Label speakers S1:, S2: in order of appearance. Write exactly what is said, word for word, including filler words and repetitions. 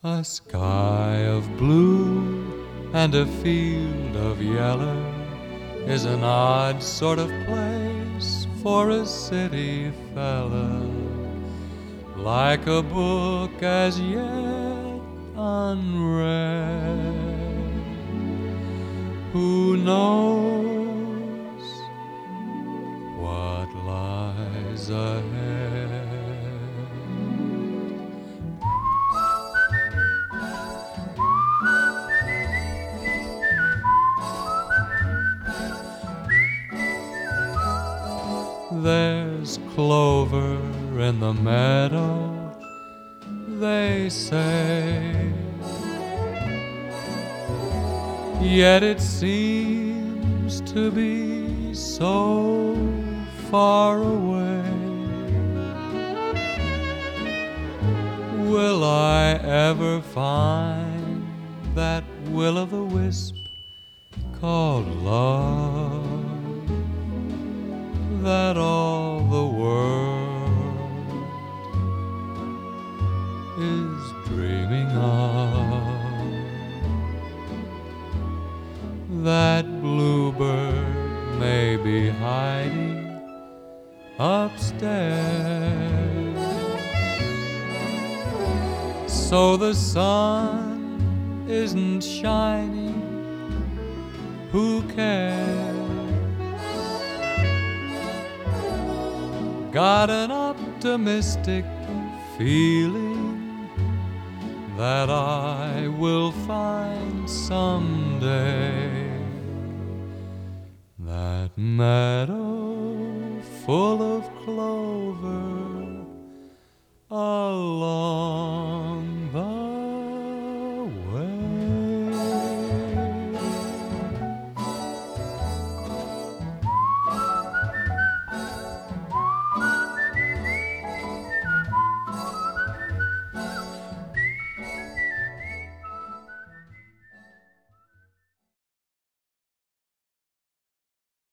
S1: A sky of blue and a field of yellow is an odd sort of place for a city fella, like a book as yet unread. Who knows what lies ahead? There's clover in the meadow, they say, yet it seems to be so far away. Will I ever find that will-o'-the-wisp called love, that all the world is dreaming of? That bluebird may be hiding upstairs, so the sun isn't shining. Who cares? Got an optimistic feeling that I will find someday that meadow full of